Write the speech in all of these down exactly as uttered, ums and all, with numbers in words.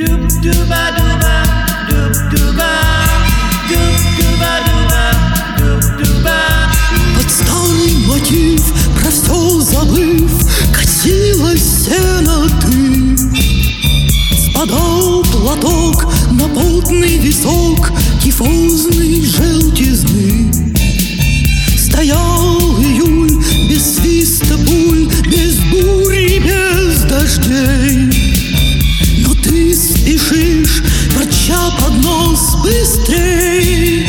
Под старый мотив, про все забыв, катилась сено ты. Спадал платок на потный висок тифозной желтизны. Стоял июль без свиста пуль, без бури, без дождей. Но ты спешишь, ворча под нос, быстрей.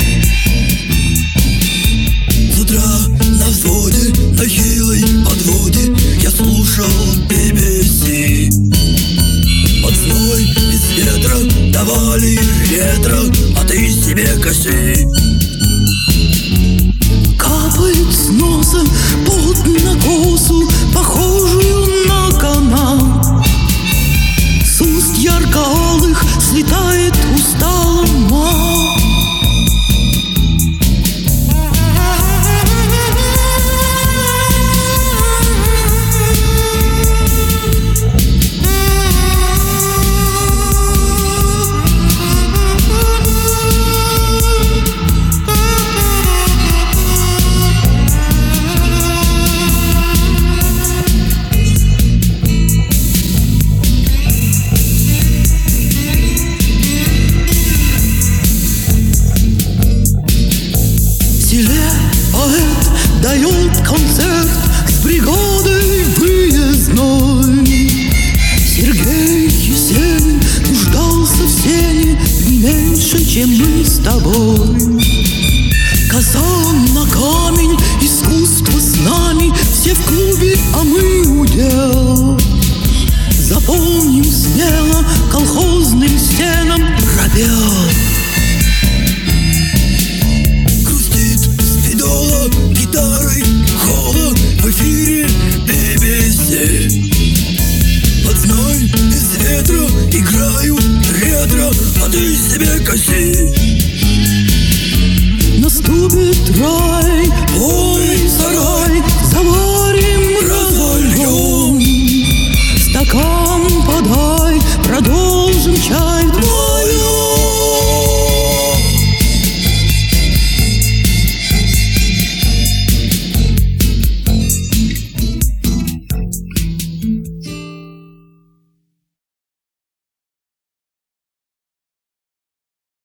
С утра на взводе, на хилой подводе я слушал би би си. Под зной без ветра давали ретро, а ты себе коси. Капает с носа пот на косу, похожую на канал. С уст ярко-алых слетает устало мал. Поэт дает концерт с бригадой выездной. Сергей Есенин нуждался в сене не меньше, чем мы с тобой. Казан на камень, искусство с нами, все в клубе, а мы удел. Запомним смело колхозным стенам пробел. Гитарой холо в эфире би би си. Под зной без ветра играю ретро, а ты себе коси. Наступит рай, ой,